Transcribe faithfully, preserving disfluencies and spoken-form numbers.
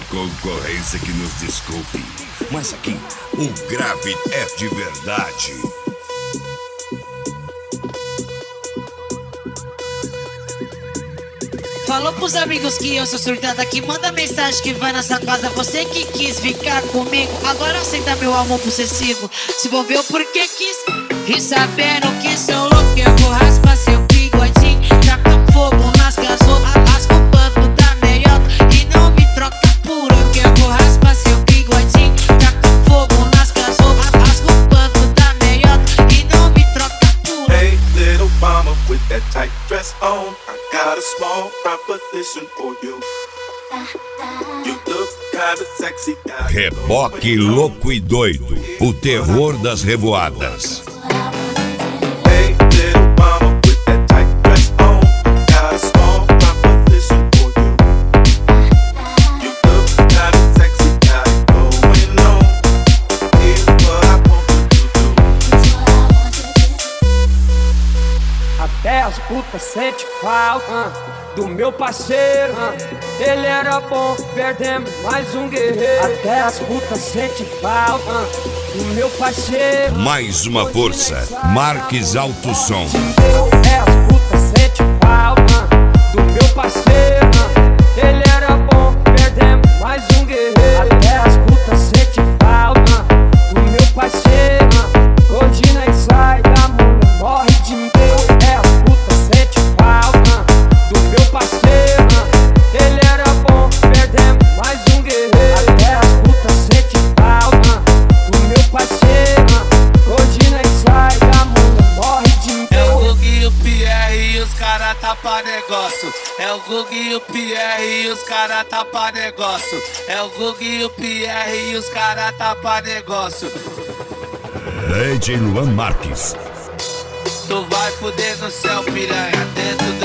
concorrência que nos desculpe, mas aqui o grave é de verdade. Falou pros amigos que eu sou surtada aqui, manda mensagem que vai nessa casa. Você que quis ficar comigo, agora aceita meu amor possessivo. Se envolveu porque quis, e sabendo que sou louco, eu vou raspar seu bigodinho, tacar fogo nas gasolas, rasga o banco da meiota e não me troca por eu que eu vou raspar seu bigodinho, tacar fogo nas gasolas, rasga o banco da meiota e não me troca por. Hey little mama with that tight dress on, got a small proposition for you. You look kinda sexy. Reboque louco e doido, o terror das revoadas. Hey little mama with that tight dress on, got a small proposition for you. You look kinda sexy, got it going on. Here's what I want you to do. Até as putas sente falta do meu parceiro, ele era bom, perdemos mais um guerreiro. Até as putas sente falta do meu parceiro. Mais uma força, Marques Alto Som. Até as putas sente falta do meu parceiro, ele era bom, perdemos mais um guerreiro. Até as putas sente falta do meu parceiro. Hoje nós sai da mulher, morre de medo. Até as putas sente falta do meu parceiro, ele era bom, perdemos mais um guerreiro. Até as putas sente falta do meu parceiro. Hoje nós sai da mulher, morre de medo. É o Gug e o Pierre e os cara tá pra negócio. É o Gug e o Pierre e os cara tá pra negócio. É o Gug e o Pierre e os cara tá pra negócio. D J Luan Marques. Tu vai fuder no céu, piranha, dentro